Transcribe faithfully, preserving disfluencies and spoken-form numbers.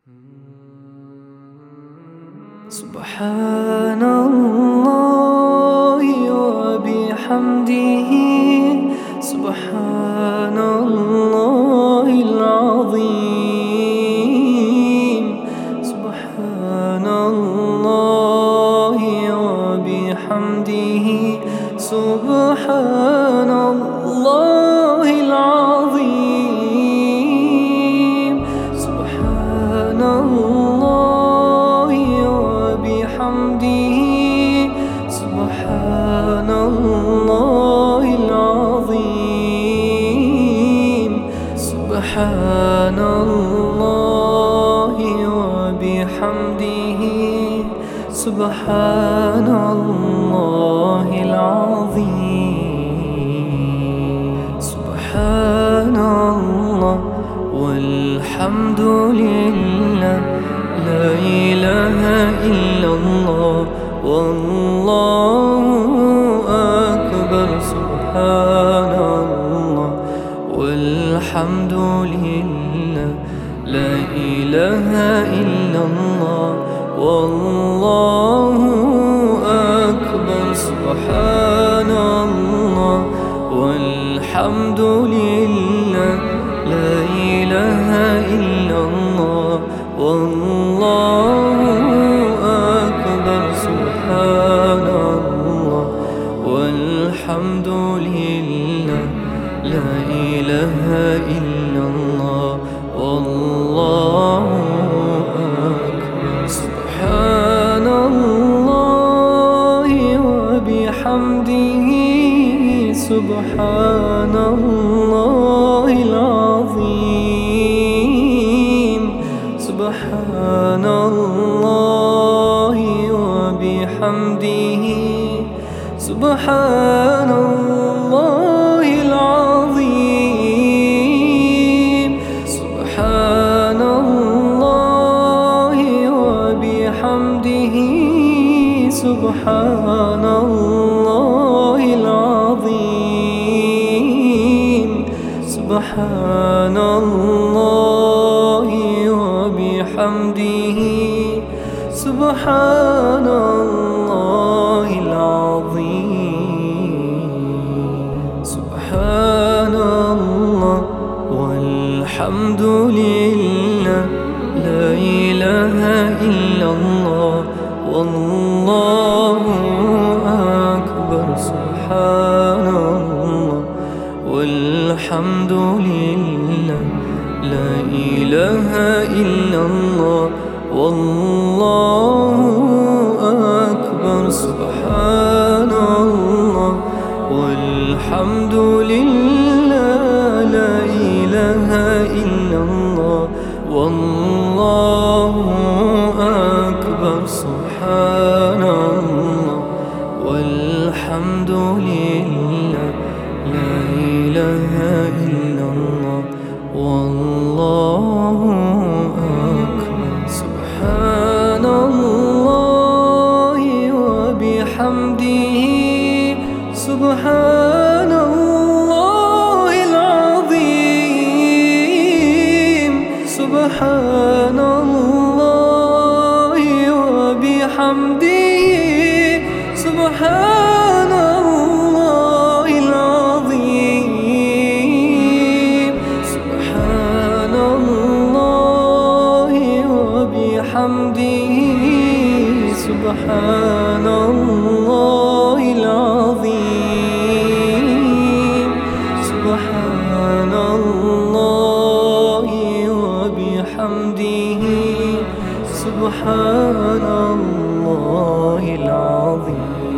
سبحان الله وبحمده سبحان الله العظيم سبحان الله وبحمده سبحان الله العظيم سبحان الله وبحمده سبحان الله العظيم سبحان الله وبحمده سبحان الله العظيم سبحان الله والحمد لله لا إله إلا الله والله أكبر سبحان الله والحمد لله لا إله إلا الله والله أكبر سبحان الله والحمد لله لا إله إلا الله والله أكبر سبحان الله والحمد لله لا إله إلا الله والله أكبر سبحان الله وبحمده سبحان الله العظيم سبحان الله وبحمده سبحان الله العظيم سبحان الله وبحمده سبحان الله العظيم سبحان الله وبحمده سبحان الله العظيم سبحان الله والحمد لله لا إله إلا الله والله أكبر سبحان الله والحمد لله لا إله إلا الله والله أكبر سبحان الله والحمد لله لا إله إلا الله والله أكبر سبحان الله والحمد لله لا إله إلا الله والله أكبر سبحان الله وبحمده سبحان الله العظيم سبحان الله وبحمده سبحان الله العظيم سبحان الله وبحمده سبحان الله العظيم سبحان الله وبحمده سبحان الله العظيم.